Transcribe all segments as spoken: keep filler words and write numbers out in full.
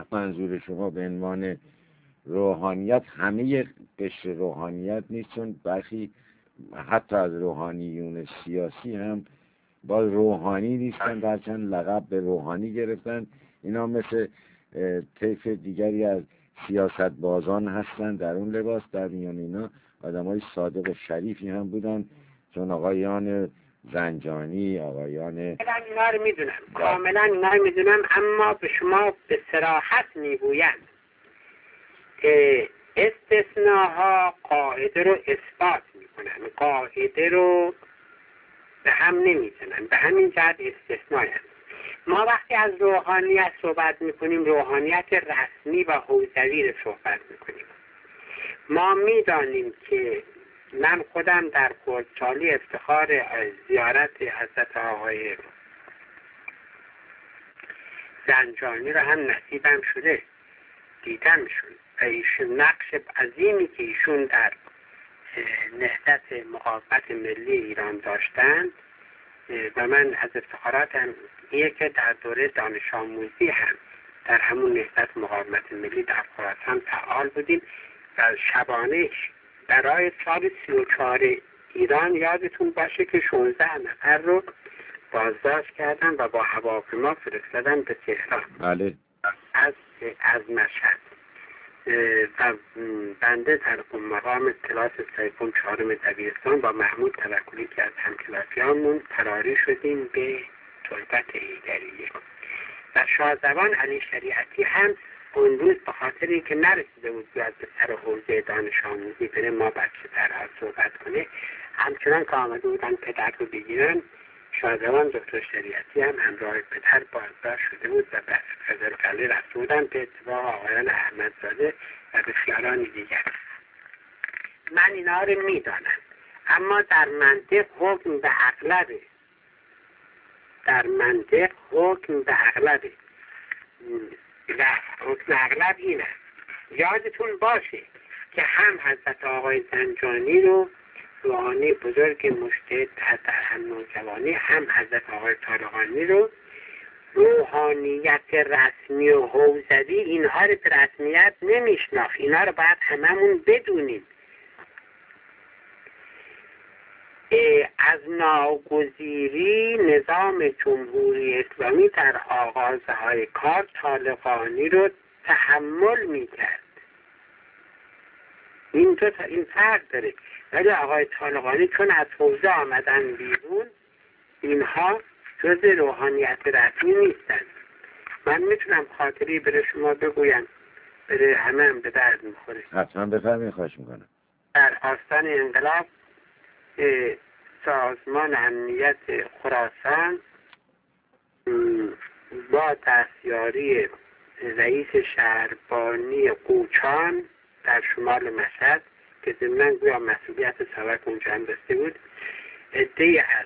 منظور شما به عنوان روحانیت همه قشر روحانیت نیست، چون برخی حتی از روحانیون سیاسی هم با روحانی نیستن، درچند لقب به روحانی گرفتن. اینا مثل طیف دیگری از سیاست بازان هستن در اون لباس. در میان اینا آدمای صادق و شریفی هم بودن، چون آقایان زنجانی، آقایان کاملا اینا رو میدونم، کاملا اینا رو میدونم، اما به شما به صراحت میگویم که استثناها قاعده رو اثبات میکنن، قاعده رو به هم نمیزنن، به همین جهت استثنایی هست. ما وقتی از روحانیت صحبت میکنیم، روحانیت رسمی و حوزوی رو صحبت میکنیم. ما میدانیم که من خودم در خردسالی افتخار زیارت حضرت آقای زنجانی رو هم نصیبم شده، دیدمشون و ایشون نقش عظیمی که ایشون در نهضت مقاومت ملی ایران داشتند و من از افتخاراتم اینه که در دوره دانش آموزی هم در همون نهضت مقاومت ملی در خراسان فعال بودیم و شبانه برای سال سی و چهار ایران یادتون باشه که شانزده نفر رو بازداشت کردن و با هواپیما فرستادن به تهران. بله. از از مشهد و بنده در مقام کلاس سوم چهارم دبیرستان با محمود توکلی که از همکلاسیامون فراری شدیم به تربت ایدریه و شاهزبان علی شریعتی هم اون روز به خاطر اینکه نرسیده بود بیاد به سر حوزه دانش آموزی بره ما بچه درها صحبت کنه، همچنان که آمده بودن پدر رو بگیرن، شاهزبان دکتر شریعتی هم همراه پدر بازداشت شده بود و به قزلقلی رفته بودن به اتباع آقایان احمدزاده و بسیاران دیگر. من اینا رو میدانم، اما در منطق حکم به اغلبه، در منطق حکم به اغلبه و حکم اغلب اینه. یادتون باشه که هم حضرت آقای زنجانی رو روحانی بزرگ مجتهد در هم نوجوانی، هم حضرت آقای طالقانی رو روحانیت رسمی و حوزوی اینها رو به رسمیت نمیشناخت. اینا رو باید هممون بدونیم. از ناگزیری نظام جمهوری اسلامی در آغازهای کار طالقانی رو تحمل میکرد. این تو تا این فرق داره. ولی آقای طالقانی چون از حوزه آمدن بیرون، اینها جز روحانیت رسمی نیستن. من میتونم خاطری بره شما بگویم، بره همه هم به درد میخوره. حتما بفرمایید، خواهش میکنم. در آستان انقلاب سازمان امنیت خراسان با دستیاری رئیس شهربانی قوچان در شمال مشهد که ضمناً گویا مسئولیت سبک اونجا هم داشته بود، عده‌ای از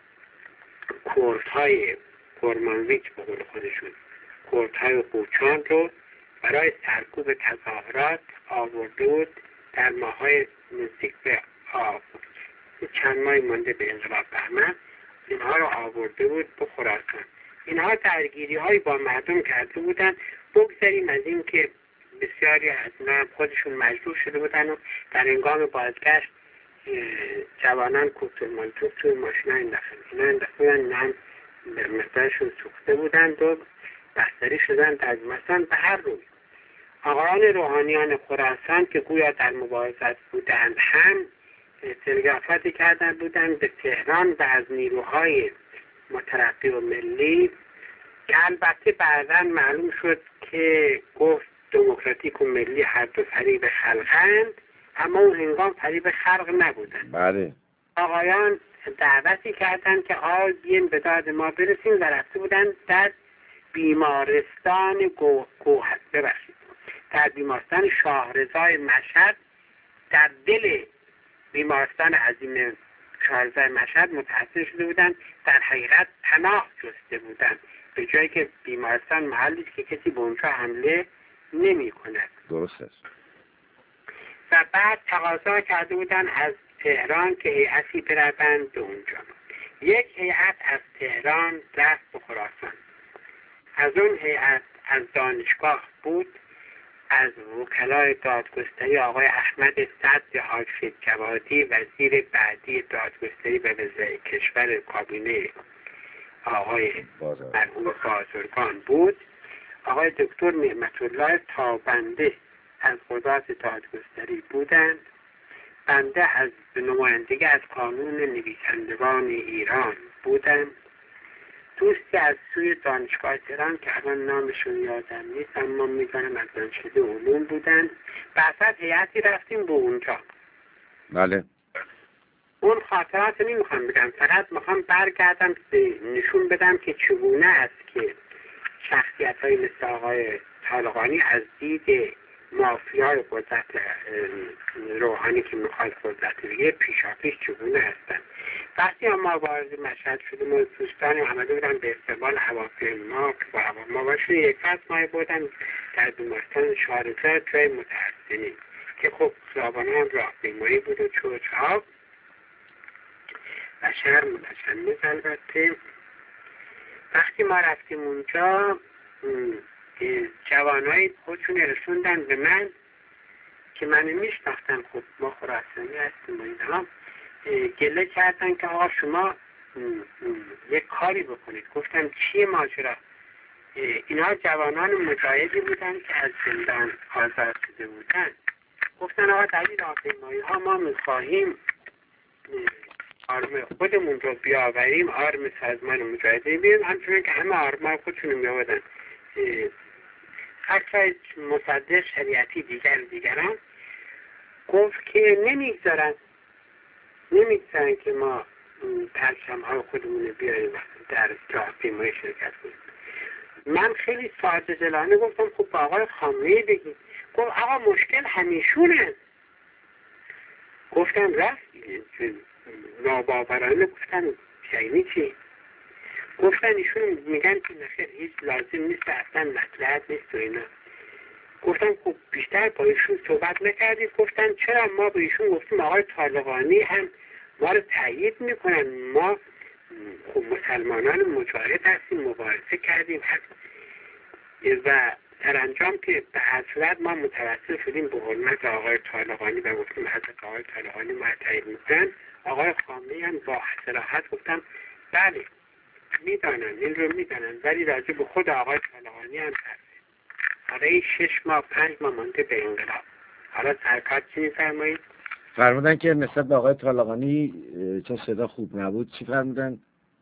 کردهای کرمانویچ به قول خودشون، کردهای قوچان رو برای سرکوب تظاهرات آورده بود در ماه‌های نزدیک به آب چند ماهی مانده به انقلاب بهمن. اینها رو آورده بود به خراسان. اینها درگیری های با مردم کرده بودن. بگذاریم از این که بسیاری از اینا خودشون مجبور شده بودن و در هنگام بازگشت جوانان کوتور مالتوب توی ماشین ها انداختن. اینا انداخته بودن، هم مقدارشون سوخته بودند و بستری شدن در بیمارستان. به هر روی آقایان روحانیان خراسان که گویا در مبارزت بودند هم تلگرافاتی کردن بودن به تهران و از نیروهای مترقی و ملی که البته بعداً معلوم شد که گفت دموکراتیک و ملی هر دو فریب خلقند، اما اون هنگام فریب خلق نبودن. بله. آقایان دعوتی کردن که آقای بیاین به داد ما برسیم و رفته بودن در بیمارستان گوه گوهر ببخشید در بیمارستان شاهرضای مشهد، در دل بیمارستان عظیم شاهرضای مشهد متحصل شده بودن. در حقیقت پناه جسته بودن به جایی که بیمارستان محلی که کسی به اونجا حمله نمی کند. درست است. و بعد تقاضا کرده بودن از تهران که هیئتی بروند به اونجا. یک هیئت از تهران رفت به خراسان. از اون هیئت از دانشگاه بود، از وکلای دادگستری آقای احمد صدر حاجی جوادی وزیر بعدی دادگستری و وزیر کشور کابینه آقای مرحوم بازرگان بود، آقای دکتر نعمت الله تابنده از قضات دادگستری بودند، بنده از نمایندگی از کانون نویسندگان ایران بودم، دوستی از سوی دانشگاه تهران که الان نامشون یادم نیست اما میدانم از دانشکده علوم بودن، بعد هیئتی رفتیم به اونجا. بله. اون خاطرات نمیخوام بگم، فقط میخوام برگردم نشون بدم که چگونه است که شخصیت های مثل آقای طالقانی از دید مافیای قدرت روحانی که میخواد قدرت بگیره پیشاپیش چگونه هستن. وقتی ما وارد مشهد شدیم و دوستانی آمده بودن به استقبال هواپیما که با هواپیما باشون، یک فصل ماه بودن در بیمارستان شارزه جای متحسنی که خب خیابان‌ها هم راهپیمایی بود و چوچ‌ها و شهر متشنج. البته وقتی ما رفتیم اونجا جوانایی خودشون رسوندن به من که من میشناختم، خب ما خراسانی هستیم و اینها، گله کردن که آقا شما یک کاری بکنید. گفتم چیه ماجرا؟ اینها جوانان مجاهدی بودن که از زندان آزاد شده بودن. گفتن آقا در این راهپیمایی ها ما میخواهیم آرم خودمون رو بیاوریم، آرم سازمان مجاهدین بیاریم، همچنان که همه آرم خودشون میآوردن. اکثر مصدق شریعتی دیگر دیگران گفت که نمیگذارن نمیگذارن که ما پرچم ها خودمون بیاریم در راهپیمایی شرکت کنیم. من خیلی ساده دلانه گفتم خب با آقای خامنه‌ای بگید. گفت آقا مشکل همیشونه. گفتم رفت ناباورانه گفتم یعنی چی؟ گفتن ایشون میگن که نخیر هیچ لازم نیست، اصلا مطلعت نیست و اینا. گفتن خب بیشتر با ایشون صحبت نکردید؟ گفتن چرا؟ ما با ایشون گفتیم آقای طالقانی هم ما رو تایید میکنن، ما خب مسلمانان مجاهد هستیم، مبارزه کردیم و سرانجام که به هر صورت ما متوسل شدیم به حرمت آقای طالقانی و گفتیم حضرت آقای طالقانی ما تایید میکنن. آقای خامنه‌ای هم با صراحت گفتم بله میدانن، این رو میدانن، ولی راجع به خود آقای طالقانی هم هست. حالا شش ماه پنج ماه مانده به انقلاب. حالا سرکار چی میفرمایید؟ فرمودن که نسبت به آقای طالقانی چون صدا خوب نبود چی فرمودن؟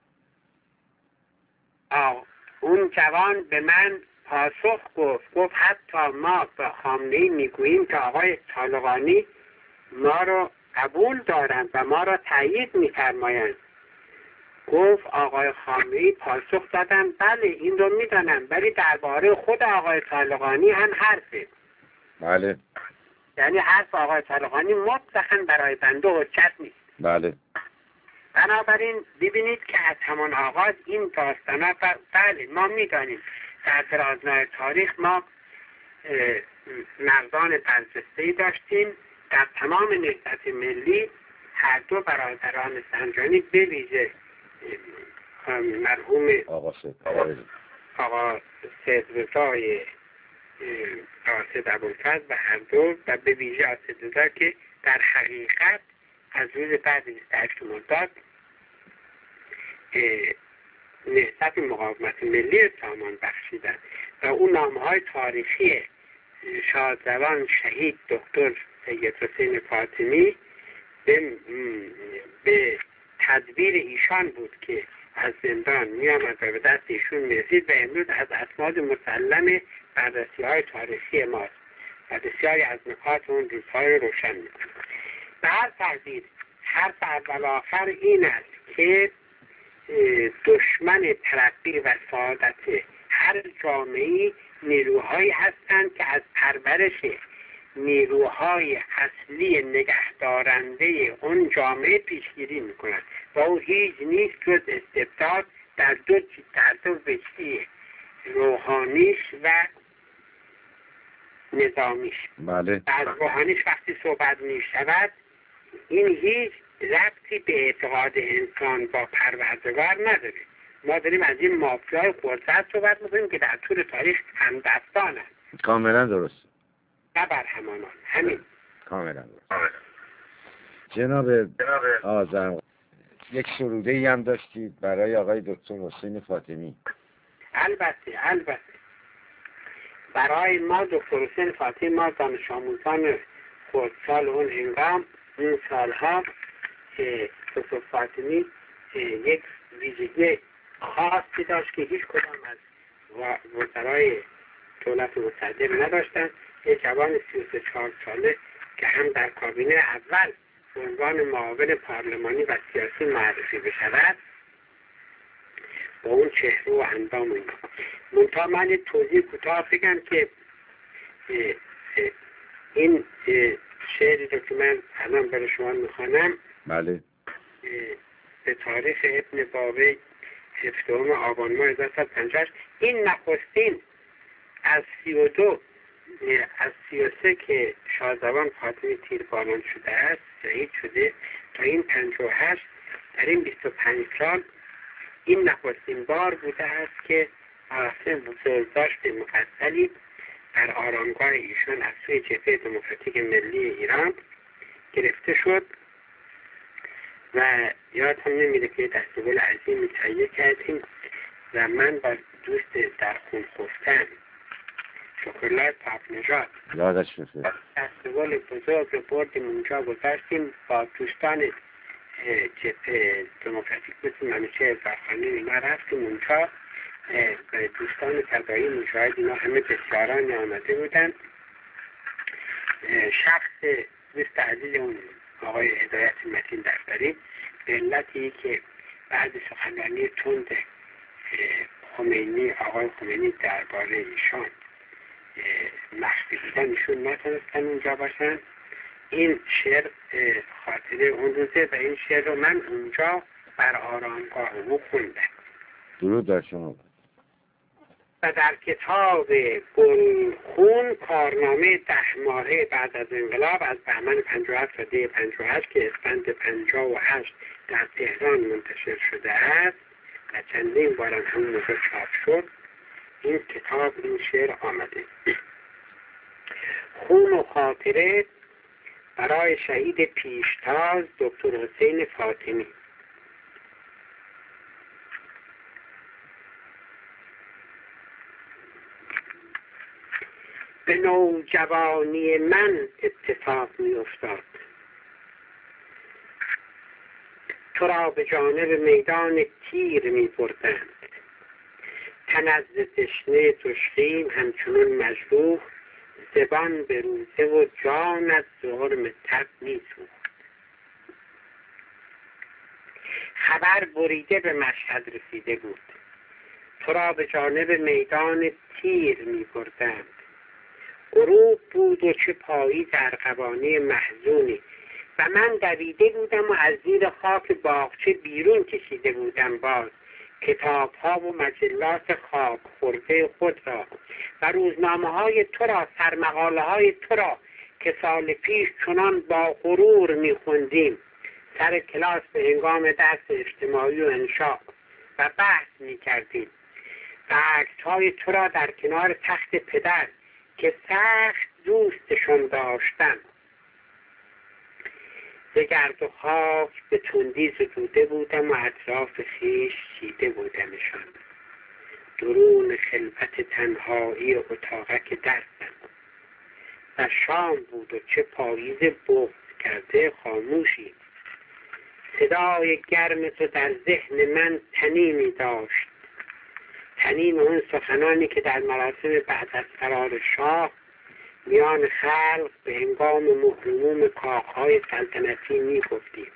آه اون جوان به من پاسخ گفت گفت حتی ما به خامنه‌ای میگوییم که آقای طالقانی ما رو قبول دارند و ما را تایید میفرمایند. گفت آقای خامنه‌ای پاسخ دادن بله این رو میدانم، ولی درباره خود آقای طالقانی هم حرفه. بله. یعنی حرف آقای طالقانی مطلقاً برای بنده حجت نیست. بله. بنابراین ببینید که از همان آغاز این داستانا بله ما میدانیم در درازنای تاریخ ما مردان برجسته‌ای داشتیم. در تمام نهضت ملی هر دو برادران سنجانی به ویژه مرحوم آقا سید آقا سید رضای قاصد ابوالفضل و هر دو و به ویژه قاصد رضا که در حقیقت از روز بعد بیست و هشت مرداد نهضت مقاومت ملی سامان بخشیدن و اون نامه‌های تاریخی شادروان شهید دکتر سید حسین فاطمی به, به تدبیر ایشان بود که از زندان می آمد و به دست ایشون می رسید و امروز از اسناد مسلم بررسی های تاریخی ماست و بسیاری از نکات اون روزهای روشن می کنند. به هر تقدیر حرف اول آخر این است که دشمن ترقی و سعادت هر جامعه‌ای نیروهایی هستند که از پرورش نیروهای اصلی نگهدارنده اون جامعه پیشگیری میکنند و او هیچ نیست جز استبداد در دو در دو وجهه روحانیش و نظامیش. بله. از روحانیش وقتی صحبت میشود این هیچ ربطی به اعتقاد انسان با پروردگار نداره. ما داریم از این مافیای قدرت صحبت میکنیم که در طول تاریخ همدستانه. کاملا درست. نه برهمانان. همین. کاملا درست. جناب آذر، یک سروده ای هم داشتید برای آقای دکتر حسین فاطمی. البته البته برای ما دکتر حسین فاطمی، ما دانش آموزان خردسال اون هنگام این سالها دکتر فاطمی یک ویژگی خاصی داشت که هیچ کدام از وزرای دولت مستقر نداشتن. یک جوان سی و سه چهار ساله که هم در کابینه اول به عنوان معاون پارلمانی و سیاسی معرفی بشود، با اون چهره و اندام اینا. منتها من توضیح کوتاه بگم که این شعری رو که من الان برای شما میخوانم، بله، به تاریخ ابن بابی هفدهم آبان ماه هزار و سیصد و پنجاه و هشت، این نخستین از سی و دو از سی و سه که شاهزبان فاطمی تیرباران شده است، شهید شده، تا این پنجاه و هشت، در این بیست و پنج سال این نخستین بار بوده است که مراسم بزرگداشت مفصلی در آرامگاه ایشان از سوی جبهه دموکراتیک ملی ایران گرفته شد و یاد هم نمیده که دستگل عظیمی تهیه کردیم و من با دوست در خون خفتن شکرلای پاپنژاد یادش بخیر دستگل بزرگ رو بردیم اونجا، گذاشتیم با دوستان جبهه دموکراتیک مثل منوچهر زرخانی اینا رفتیم اونجا، به دوستان فدایی مشاهد اینا همه بسیاران آمده بودن. شخص دوست عزیز اون آقای هدایت متین دفتری به علتی که بعد سخنرانی تند خمینی آقای خمینی درباره ایشان مخفی بودن، ایشون نتونستن اونجا باشن. این شعر خاطره اون روزه و این شعر رو من اونجا بر آرامگاه او خوندم. درود در شما. و در کتاب گلخون، کارنامه ده ماهه بعد از انقلاب از بهمن پنجاه و هفت و دی پنجاه و هشت که اسفند پنجاه و هشت در تهران منتشر شده است و چندین بارم همون موقع چاپ شد، این کتاب این شعر آمده. خون و خاطره برای شهید پیشتاز دکتر حسین فاطمی. به نوجوانی من اتفاق می افتاد، تو را به جانب میدان تیر می بردند، تن از تشنه تشخیم همچنون مجروح، زبان به روزه و جان از ظلم تب می سوخت. خبر بریده به مشهد رسیده بود، تو را به جانب میدان تیر می بردند. غروب بود و چه پایی در قوانه محزونی و من دویده بودم و از زیر خاک باغچه بیرون کشیده بودم باز کتاب ها و مجلات خاک خورده خود را و روزنامه های تو را، سرمقاله های تو را که سال پیش چنان با غرور می خوندیم سر کلاس به هنگام درس اجتماعی و انشاء و بحث می کردیم و عکس های تو را در کنار تخت پدر که سخت دوستشون داشتم به گرد و خاک به تندی زدوده بودم و اطراف خیش چیده بودمشان. درون خلوت تنهایی اتاقک درسم و شام بود و چه پاییز بغض کرده خاموشی. صدای گرم تو در ذهن من تنیمی داشت، تنیم اون سخنانی که در مراسم بعد از فرار شاه میان خلق به هنگام مهرموم کاخهای سلطنتی می گفتیم.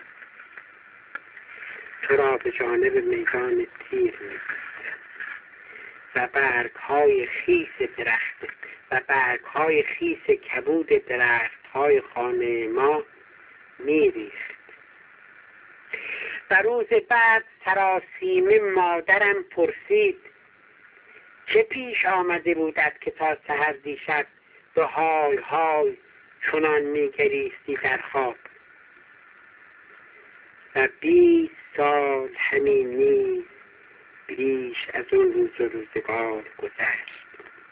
تو را به جانب میدان تیر می بردند و برگهای خیس درخت و برگهای خیس کبود درختهای خانه ما می ریخت. و روز بعد سراسیمه مادرم پرسید چه پیش آمده بودت که تا سحر دیشب به های های چنان میگریستی در خواب؟ و بیست سال همین نیز پیش از اون روز و روزگار گذشت.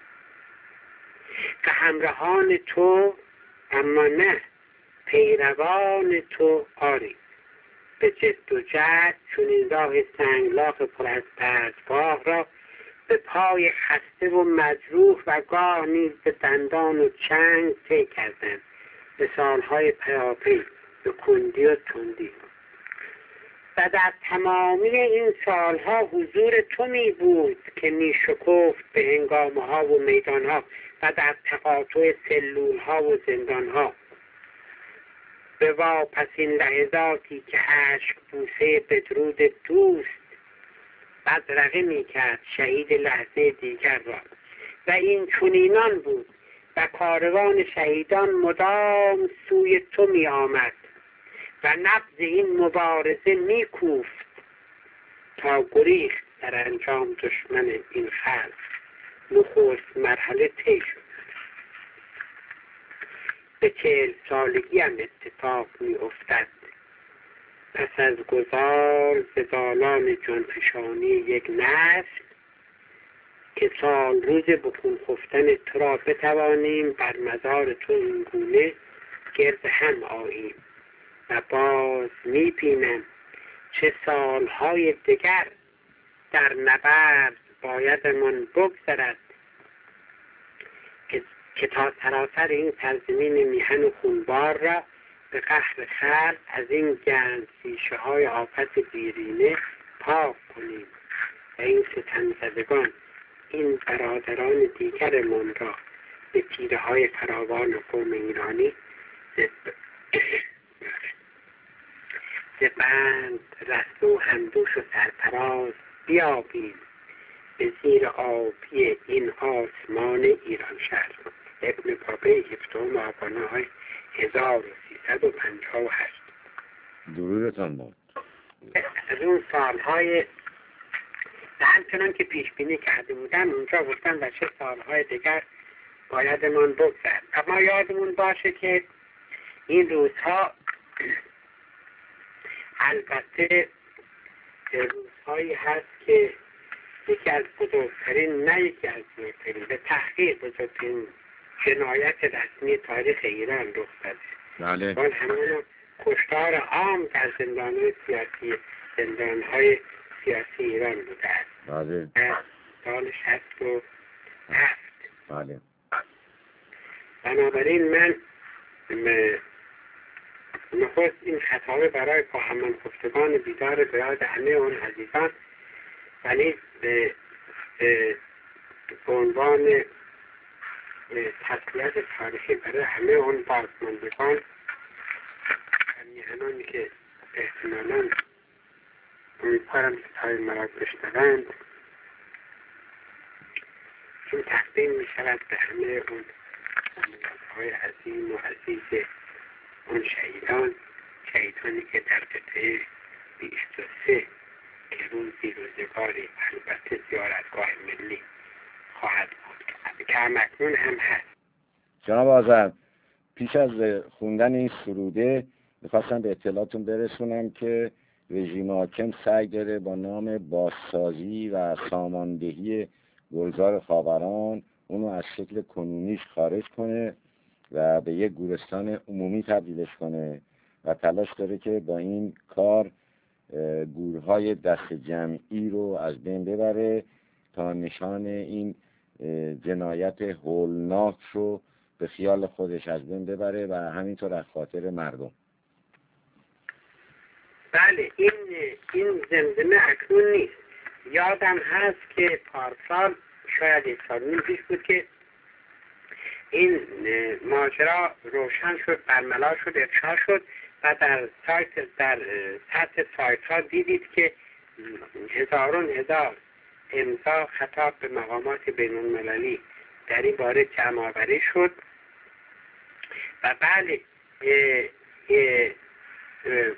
و همراهان تو اما نه پیروان تو آری، به جد و جهد چنین راه سنگلاخ پر از پرتگاه را به پای خسته و مجروح و گاه نیز به دندان و چنگ طی کردند، به سالهای پیاپی به کندی و تندی. و در تمامی این سالها حضور تو می بود که می شکفت به هنگامه ها و میدان ها و در تقاطع سلول ها و زندان ها، به واپسین لحظاتی که عشق بوسه بدرود دوست بدرقه می کرد شهید لحظه دیگر را. و این چنینان بود و کاروان شهیدان مدام سوی تو می آمد و نبض این مبارزه می کوفت تا گریخت در انجام دشمن این خلق. نخست مرحله طی شد. به چهل سالگی هم اتفاق می افتد. پس از گذار ز دالان جانفشانی یک نسل که سال روز به خون خفتن تو را بتوانیم بر مزار تو این گونه گرد هم آییم. و باز می بینم چه سالهای دیگر در نبرد بایدمان بگذرد که, که تا سراسر این سرزمین میهن و خونبار را به قهر خلق از این گند سیشه های آفت دیرینه پاک کنیم و این ستم زدگان، این برادران دیگرمان را به تیره های فراوان و قوم ایرانی بند رسته و همدوش و سرفراز بیابیم به زیر آبی این آسمان ایران شهر. ابن بابه هفتم آبانه های هزار و سیصد و پنجاه و هشت. درودتان باد. از اون سالهای و همچنان که پیش بینی کرده بودم اونجا گفتم و چه سالهای دیگر بایدمان بگذرد. اما یادمون باشه که این روزها البته روزهایی هست که یکی از بزرگترین نه یکی از بزرگترین به تحقیق بزرگترین جنایت رسمی تاریخ ایران رخ داده. بله. اون همون کشتار عام در زندانهای سیاسی زندانهای سیاسی ایران بوده است. بله. سال شصت و هفت. بله. بنابراین من نخست این خطابه برای خواهران خفتگان بیدار به یاد همه اون عزیزان، ولی به عنوان تسلیت تاریخی برای همه اون بازماندگان و میهنانی که احتمالاً امیدوارم ستای مرا بشنوند، چون تقدیم می شود به همه اون های عظیم و عزیز اون شهیدان شهیدانی که در قطعه بیست و سه که روزی روزگاری البته زیارتگاه ملی خواهد بود که همکنون هم هست. جناب آذر، پیش از خوندن این سروده میخواستم به اطلاعتون برسونم که رژیم حاکم سعی داره با نام بازسازی و ساماندهی گلزار خاوران اونو از شکل کنونیش خارج کنه و به یک گورستان عمومی تبدیلش کنه و تلاش داره که با این کار گورهای دست جمعی رو از بین ببره تا نشان این جنایت هولناک رو به خیال خودش از بین ببره و همینطور از خاطر مردم. بله، این این زمزمه اکنون نیست. یادم هست که پارسال شاید یک سال نیم پیش بود که این ماجرا روشن شد، برملا شد، افشا شد و در سایت در سطح سایت ها دیدید که هزارون هزار امضا خطاب به مقامات بین المللی در این باره جمع آوری شد و بله اه اه اه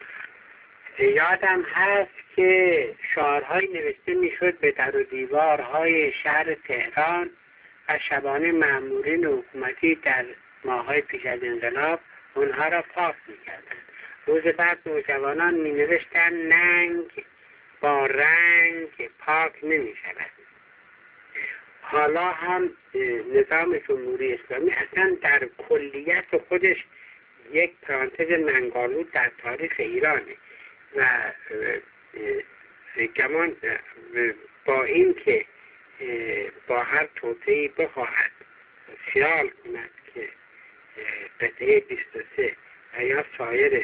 یادم هست که شعارهای نوشته میشد به در و دیوارهای شهر تهران و شبانه مامورین حکومتی در ماه‌های پیش از انقلاب اونها را پاک میکردن. روز بعد نوجوانان می نوشتن ننگ با رنگ پاک نمی شود. حالا هم نظام جمهوری اسلامی اصلا در کلیت خودش یک پرانتز ننگالود در تاریخ ایرانه و گمان با این که با هر توطئه‌ای بخواهد خیال کند که قطعه بیست و سه و یا سایر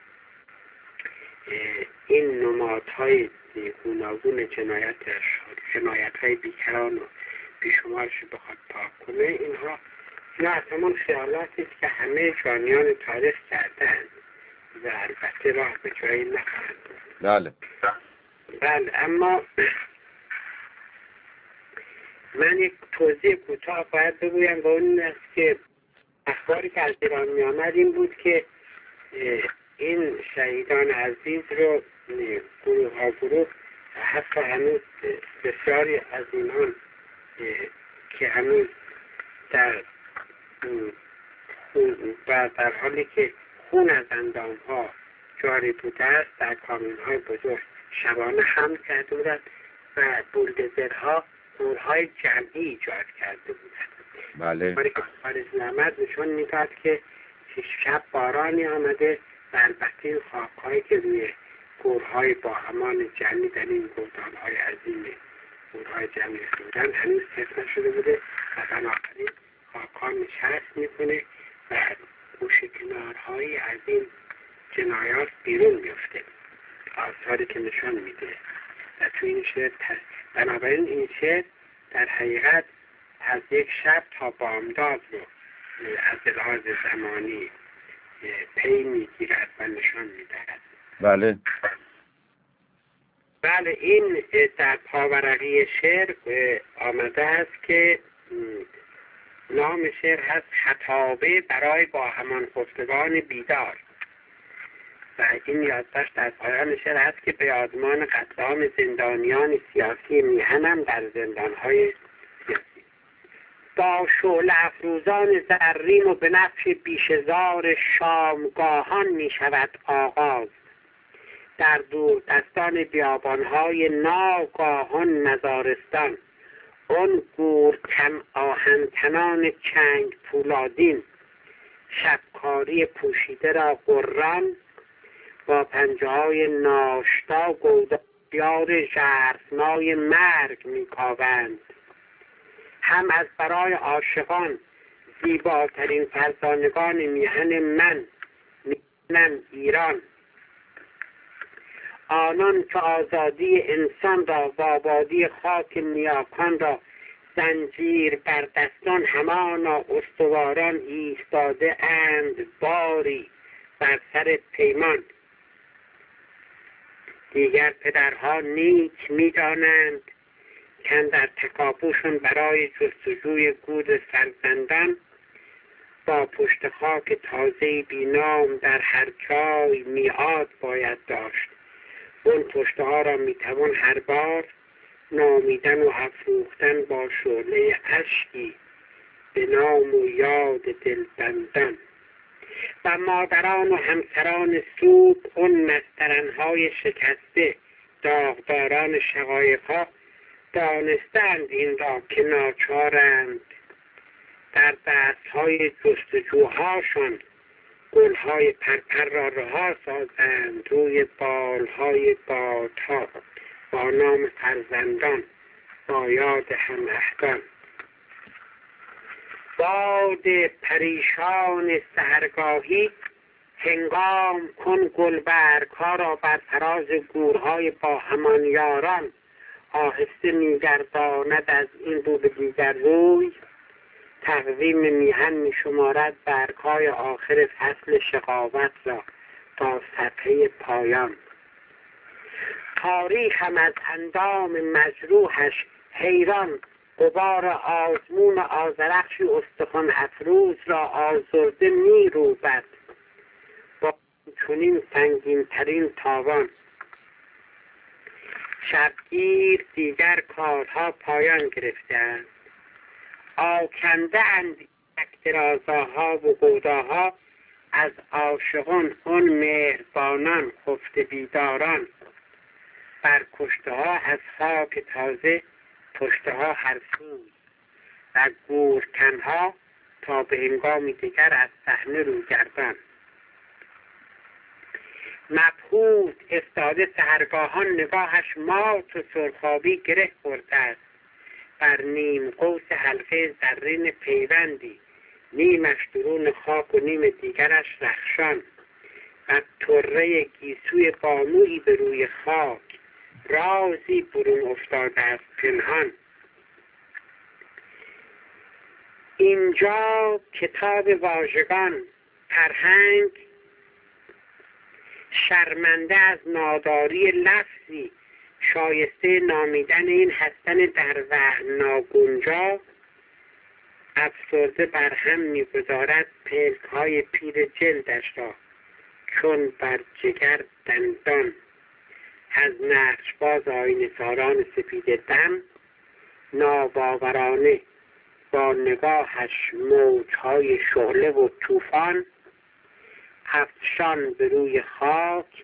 این نمادهای گوناگون جنایت جنایت های بیکران و بیشمارش بخواد پاک کنه، اینها اینا از همون خیالاتی است که همه جانیان تاریخ کردند و البته راه به جایی نخواهند بود. بله بله، اما من یک توضیح کوتاه باید بگویم و اون است که اخباری که از ایران می آمد این بود که این شهیدان عزیز رو گروه ها گروه حتی هنوز بسیاری از اینان که هنوز در و در حالی که خون از اندام ها جاری بوده است در کامیون های بزرگ شبانه حمل کرده بودند و بولدوزرها گورهای جمعی ایجاد کرده بودند. بله. کاری که خارج نامد نشون میداد که شب بارانی آمده و البته این خاکهایی که روی گورهای با همان جمعی در این گودالهای عظیم گورهای جمعی بودن هنوز تف نشده بوده و بنابراین خاکها نشست میکنه و گوشه کنارهایی از این جنایات بیرون میفته، آثاری که نشان میده و تو این شعر بنابراین این شعر در حقیقت از یک شب تا بامداد رو از لحاظ زمانی پی میگیرد و نشان میدهد. بله بله، این در پاورقی شعر آمده است که نام شعر هست خطابه برای با همان خفتگان بیدار و این یادداشت در پایان شعر هست که به یادمان قتل عام زندانیان سیاسی میهنم در زندانهای سیاسی با شعله افروزان زرین و به نقش بیشزار شامگاهان می شود آغاز در دور دستان بیابانهای ناگاهان مزارستان اون گور کم آهنتنان چنگ پولادین شبکاری پوشیده را قران با پنجه های ناشتا گودار ژرفنای مرگ میکاوند. هم از برای عاشقان زیباترین فرزانگان میهن من میهنم ایران، آنان که آزادی انسان را و آبادی خاک نیاکان را زنجیر بر دستان همانا استواران ایستاده اند باری بر سر پیمان. دیگر پدرها نیک می‌دانند که در تکاپوشون برای جستجوی گور فرزندان با پشت خاک تازه بینام در هر جای میعاد باید داشت. اون پشته ها را میتوان هر بار نامیدن و افروختن با شعله اشکی به نام و یاد دلبندان. و مادران و همسران سوب اون نسترنهای شکسته داغداران شقایقها دانستند این را که ناچارند در دستهای جستجوهاشون گلهای پرپر را رها سازند روی بالهای بادها با نام فرزندان با یاد هماهگان. باد پریشان سحرگاهی هنگام کن گلبرگ‌ها را بر فراز گورهای با همان یاران آهسته می‌گرداند از این رو به دیگر روی. تقویم میهن می‌شمارد برگ‌های آخر فصل شقاوت را تا صفحه پایان. تاریخ هم از اندام مجروحش حیران غبار آزمون آذرخشی استخوان افروز را آزرده می‌روبد با چنین سنگین ترین تاوان. شبگیر دیگر کارها پایان گرفتند. آکنده اند درازاها و گوداها از عاشقان اون مهربانان خفته بیداران. بر کشته ها از خاک تازه پشته ها هر سوی و گورکن ها تا به هنگامی دیگر از صحنه روگردان. مبهوت استاده سحرگاهان نگاهش مات و سرخابی گره خورده است. بر نیم قوس حلقه زرین پیوندی، نیمش درون خاک و نیم دیگرش رخشان. و طره گیسوی بانویی به روی خاک، رازی برون افتاده است پنهان. اینجا کتاب واژگان، فرهنگ شرمنده از ناداری لفظی شایسته نامیدن این هستن در وهم ناگنجا، افسرده بر هم می‌گذارد پلک های پیر جلدش را چون بر جگر دندان. از نقشباز آینه ساران سپید دم، ناباورانه با نگاهش موجهای شعله و طوفان. افشان به روی خاک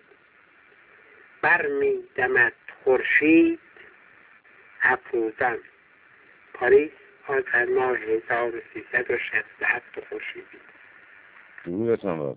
برمی‌دمد خورشید افروزان. پاریس، آذر ماه هزار و سیصد و شصت و هفت خورشیدی. درودتان باد.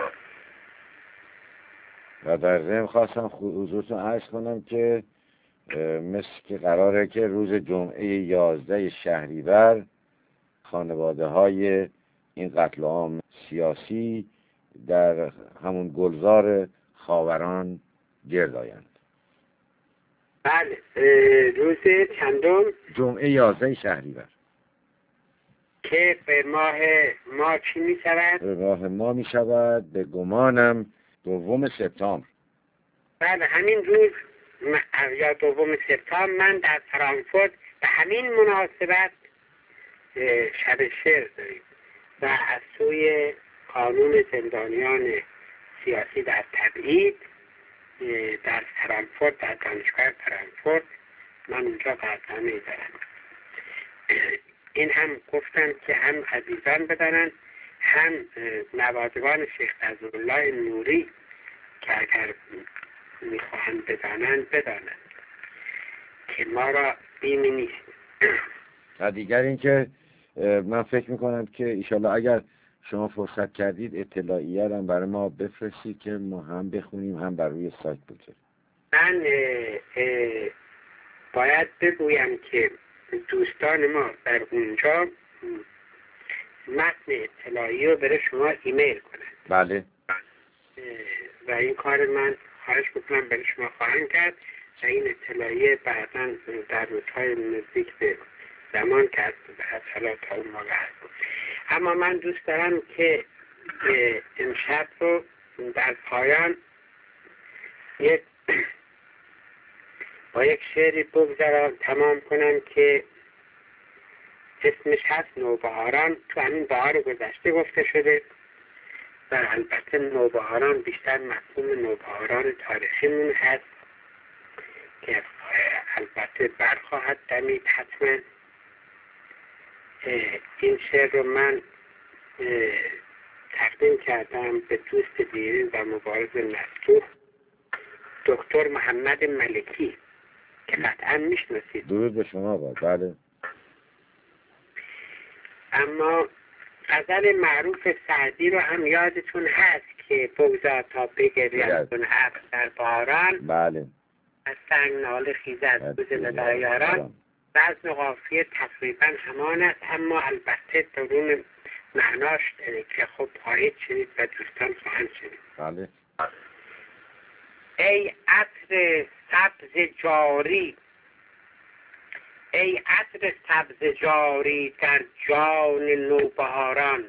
و در ضمن خواستم حضورتون عرض کنم که مثل که قراره که روز جمعه یازده شهریور خانواده های این قتل عام سیاسی در همون گلزار خاوران گرد آیند. بله، روز چندم؟ جمعه یازده شهریور که به ماه ما چی می شود؟ به ماه ما می شود به گمانم دوم سپتامبر. بله، همین روز یا دوم سپتامبر من در فرانکفورت به همین مناسبت شب شعر داریم و از سوی قانون زندانیان سیاسی در تبعید در فرانکفورت، در دانشگاه فرانکفورت من اونجا برنامه دارم. این هم گفتن که هم عزیزان بدانند، هم نوادگان شیخ فضلالله نوری که اگر میخواهند بدانند بدانند که ما را بیمی نیست. و دیگر این که من فکر میکنم که ایشالله اگر شما فرصت کردید اطلاعیه هم برای ما بفرستید که ما هم بخونیم هم بر روی سایت بگذاریم. من اه اه باید بگویم که دوستان ما در اونجا متن اطلاعی رو برای شما ایمیل کنند. بله. و این کار من خواهش بکنم برای شما خواهند کرد و این اطلاعیه بعدا در روزهای نزدیک به زمان که از حالا تا اون موقع هست. اما من دوست دارم که امشب رو در پایان یک با یک شعری بگذارم تمام کنم که اسمش هست نوبهاران. تو همین بهار گذشته گفته شده و البته نوبهاران بیشتر مفهوم نوبهاران تاریخیمون هست که البته برخواهد دمید حتما. این شعر رو من تقدیم کردم به دوست دیرین و مبارز نستوه دکتر محمد ملکی که قطعا میشناسید. درود به شما باد. بله. اما غزل معروف سعدی رو هم یادتون هست که بگذار تا بگرید کن ابر در باران. بله. از سنگ ناله خیزد روز ندایاران. وزن قافیه تقریبا همان است، اما البته درون معناش که خب خواهید شنید و دوستان خواهند شنید. بله. ای عطر سبز جاری، ای عطر سبز جاری در جان نوبهاران،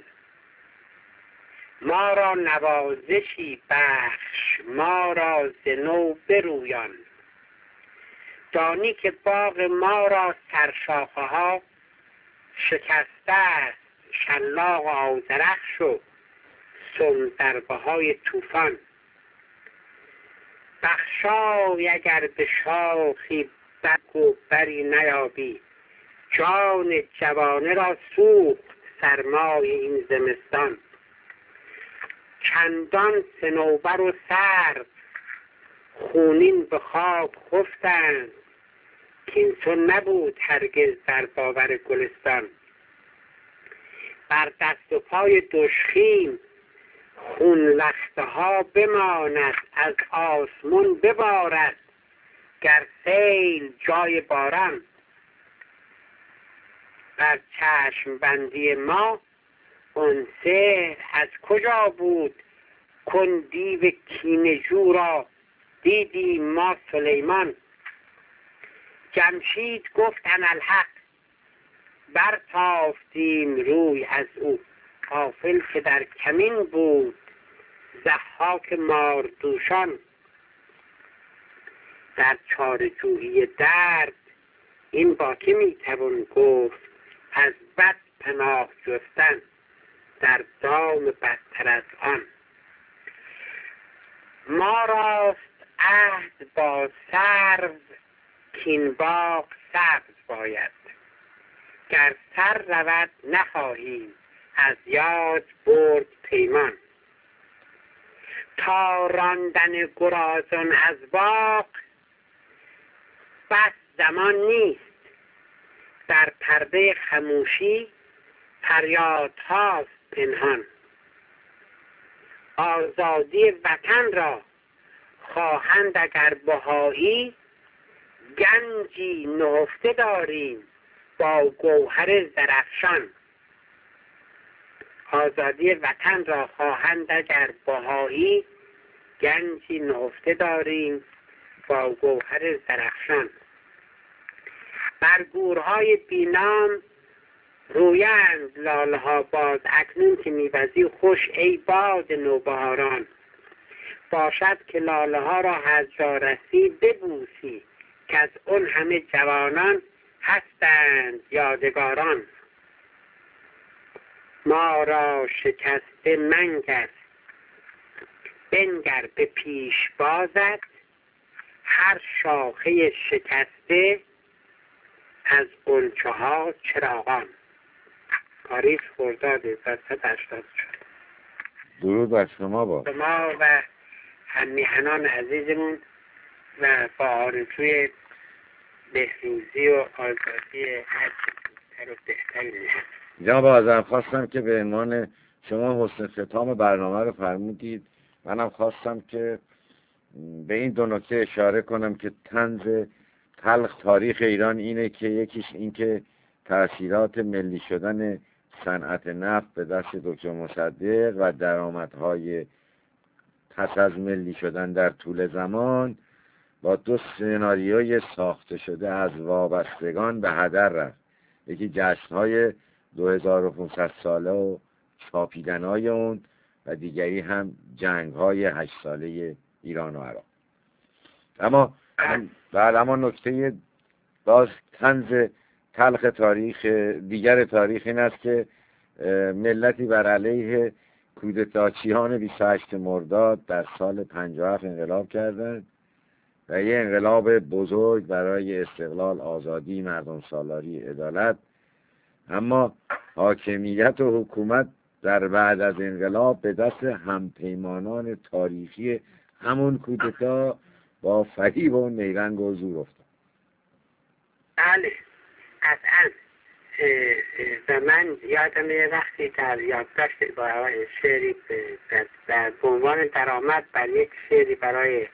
ما را نوازشی بخش، ما را ز نو برویان. دانی که باغ ما را سرشاخه ها شکسته است، شلاق آذرخش و سم‌ضربه های طوفان. بخشای اگر به شاخی برگ و بری نیابی، جان جوانه را سوخت سرمای این زمستان. چندان صنوبر و سرو خونین به خواب خفتند که این سو نبود هرگز در باور گلستان. بر دست و پای دشخیم خون لخته ها بماند، از آسمون ببارد گر سیل جای باران. بر چشم بندی ما اون سحر از کجا بود، کن دیو کینه‌جو را دیدیم ما سلیمان. جمشید گفت اناالحق برتافتیم روی از او، غافل که در کمین بود ضحاک ماردوشان. در چاره‌جویی درد این با که میتوان گفت، از بد پناه جستن در دام بدتر از آن. ما راست عهد با سرو کین باغ سبز باید، گر سر رود نخواهیم از یاد برد پیمان. تا راندن گرازان از باغ بس زمان نیست، در پرده خموشی فریادهاست پنهان. آزادی وطن را خواهند اگر بهایی، گنجی نهفته داریم با گوهر زرافشان. آزادی وطن را خواهند اگر بهایی، گنجی نهفته داریم با گوهر زرافشان. بر گورهای بینام رویند لاله ها باز، اکنون که میوزی خوش ای باد نوبهاران. باشد که لاله ها را از جا رسی ببوسی، که از اون همه جوانان هستند یادگاران. ما را شکسته منگر بنگر به پیش بازت، هر شاخه شکسته از غنچه ها چراغان. پاریس خرداد هزار و سیصد و هشتاد و چهار. درود بر شما با شما و هم‌میهنان عزیزمون و با آرزوی بهروزی و آزادی هر چیزتر و بهتری. جناب آذر، خواستم که به عنوان شما حسن ختام برنامه رو فرمودید، منم خواستم که به این دو نکته اشاره کنم که طنز تلخ تاریخ ایران اینه که یکیش این که تأثیرات ملی شدن صنعت نفت به دست دکتر مصدق و درآمدهای پس از ملی شدن در طول زمان با دو سناریوی ساخته شده از وابستگان به هدر رفت. یکی جشن‌های دو هزار و پانصد ساله و چاپیدن‌های اون و دیگری هم جنگ‌های هشت ساله ایران و عراق. اما بعد اما نکته باز طنز تلخ تاریخ دیگر تاریخ این است که ملتی بر علیه کودتاچیان بیست و هشتم مرداد در سال پنجاه و هفت انقلاب کردند و یه انقلاب بزرگ برای استقلال، آزادی، مردم سالاری، عدالت. اما حاکمیت و حکومت در بعد از انقلاب به دست همپیمانان تاریخی همون کودتا با فریب و نیرنگ و زور افتاد. بله، قطعا. و من یادم یه وقتی در یادداشت با شعری در عنوان درآمد بر یک شعری برای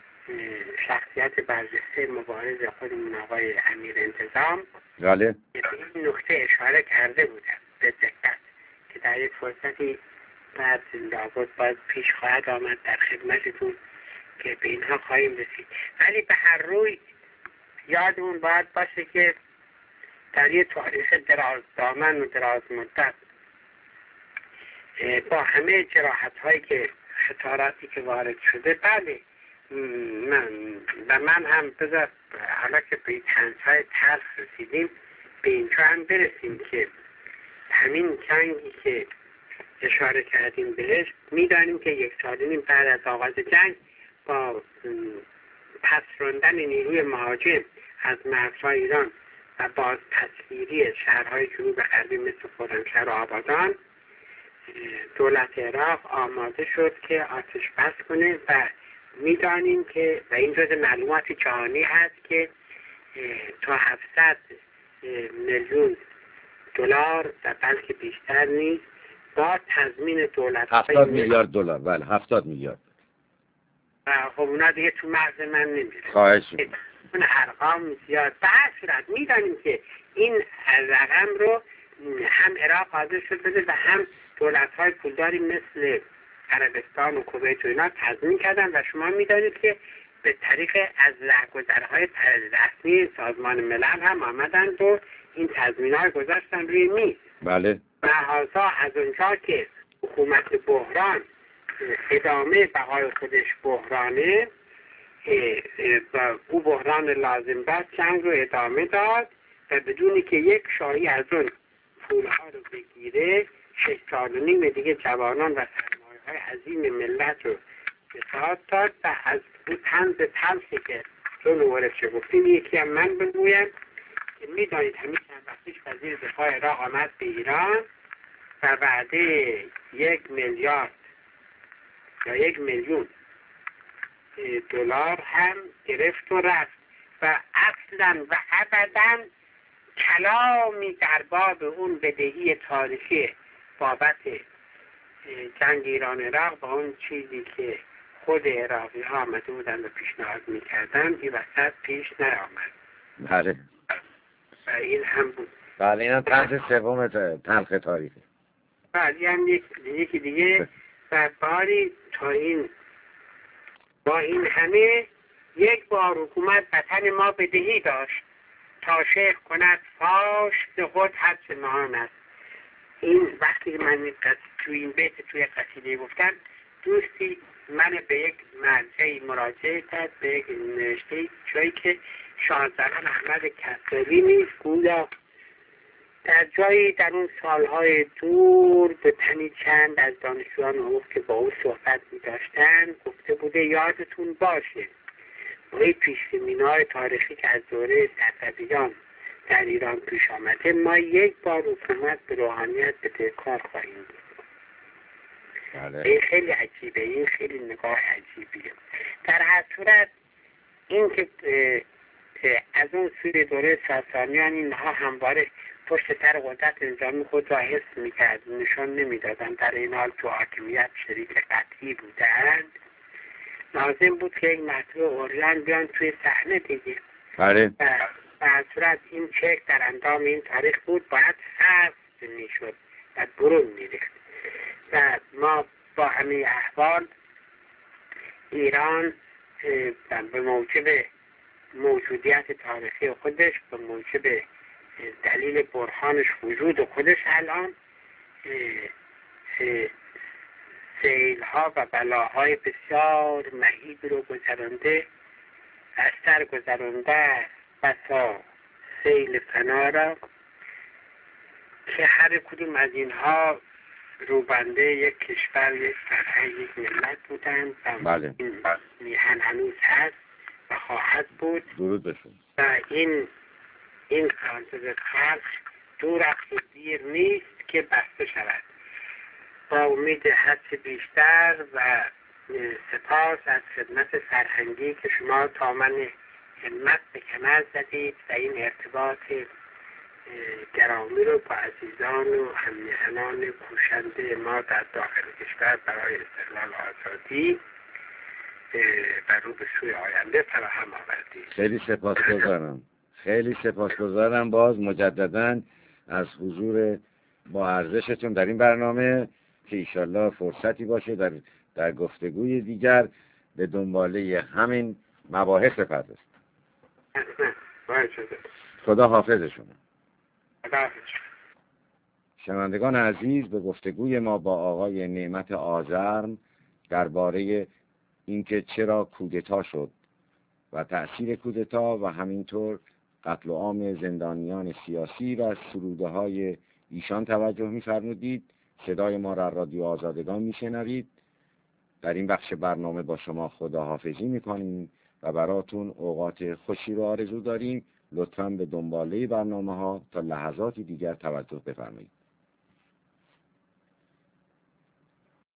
شخصیت برجسته مبارز خودمون آقای امیر انتظام بله به این نکته اشاره کرده بودم به دقت که در یک فرصتی بعد لابد باید پیش خواهد آمد در خدمتتون که به اینها خواهیم رسید. ولی به هر روی یادمون باید باشه که در یک تاریخ دراز دامن و دراز مدت با همه جراحت هایی که خطاراتی که وارد شده، بله من و من هم بذار حالا که به طنز های تلخ رسیدیم به اینجا هم برسیم که همین جنگی که اشاره کردیم بهش میدانیم که یک سال نیم بعد از آغاز جنگ با پس راندن نیروی مهاجم از مرزهای ایران و باز تصویری شهرهای جنوب غربی مثل خرمشهر و آبادان، دولت عراق آماده شد که آتش بس کنه و میدانیم که و این جز معلومات جهانی هست که تا هفتصد میلیون دلار و بلکه بیشتر نیست با تضمین دولت هفتاد میلیارد دلار. بله هفتاد میلیارد. خب اونا دیگه تو مغز من نمیره. خواهش می‌کنم. اون ارقام زیاد. به هر صورت میدانیم که این رقم رو هم عراق حاضر شد بده و هم دولت‌های پولداری مثل عربستان و کویت و اینا تضمین کردن و شما میدانید که به طریق از رهگذرهای رسمی سازمان ملل هم آمدن و این تضمین‌ها گذاشتن روی میز. بله. لحاظا از اونجا که حکومت بحران ادامه بقای خودش بحرانه و او بحران لازم داشت جنگ رو ادامه داد و بدونی که یک شاهی از اون پولها رو بگیره شش سال و نیم دیگه جوانان و سرمایه های عظیم ملت رو فساد داد و از اون طنز تلخی که چون ورشه گفتیم یکی هم من بگویم که میدانید همین چند وقتیش وزیر دفاع عراق آمد به ایران و وعده یک میلیارد یا یک میلیون دلار هم گرفت و رفت و اصلا و ابدا کلامی در باب اون بدهی تاریخی بابت جنگ ایران عراق با اون چیزی که خود عراقی ها آمده بودن و پیشنهاد میکردن این وسط پیش نیامد. بله. و این هم بود. بله این هم طرز سوم تلخ تاریخی. بله هم یکی دیگه و باری تا این با این همه یک بار حکومت وطن ما بدهی داشت تا شیخ کند فاش به خود حدث نهان است. این وقتی من توی این بیت توی قصیده گفتم دوستی من به یک مرجعی مراجعه کرد به یک نوشته جایی که شاهزادان احمد کسروی نیست گویا در جایی در اون سالهای دور به تنی چند از دانشجویان حقوق که با او صحبت می داشتن گفته بوده یادتون باشه با این پیش‌بینی‌های تاریخی که از دوره صفویان در ایران پیش آمده ما یک بار حکومت به روحانیت به کار خواهیم بود. بله. این خیلی عجیبه، این خیلی نگاه عجیبیه. در هر صورت این که از اون سوی دوره ساسانیان اینها همواره پشت سر قدرت نظامی خود را حس میکرد نشان نمیدادن در این حال تو حاکمیت شریک قطعی بودند لازم بود که یک مرتبه اوریان بیان توی صحنه دیگه. بله. و در صورت این چک در اندام این تاریخ بود باید حذف میشد و برون میریخت و ما با همه احوال ایران به موجب موجودیت تاریخی خودش به موجب دلیل برهانش وجود خودش الان سیل ها و بلاهای بسیار مهیب رو گذرانده از سر گذرانده بسا سیل فنا را که هر کدوم از اینها روبنده یک کشور یک فرهنگ یک ملت بودند و بله. این میهن هنوز هست و خواهد بود درود بشون. و این این قرارداد خلق دور از دیر نیست که بسته شود. با امید حدس بیشتر و سپاس از خدمت فرهنگی که شما تا من همت به کمر زدید و این ارتباط گرامی رو با عزیزان و هممیهنان کوشنده ما در داخل کشور برای استقلال آزادی و رو به سوی آینده فراهم آوردید. خیلی سپاسگزارم. خیلی سپاسگزارم باز مجدداً از حضور با ارزشتون در این برنامه که ایشالله فرصتی باشه در در گفتگوی دیگر به دنباله همین مباحث بپردازیم. خدا حافظشون. شنوندگان عزیز به گفتگوی ما با آقای نعمت آذرم درباره اینکه چرا کودتا شد و تأثیر کودتا و همینطور قتل و عام زندانیان سیاسی و سروده های ایشان توجه می‌فرمودید. صدای ما را رادیو آزادگان میشنوید. در این بخش برنامه با شما خداحافظی میکنیم و براتون اوقات خوشی رو آرزو داریم. لطفاً به دنباله برنامه ها تا لحظاتی دیگر توجه بفرمایید.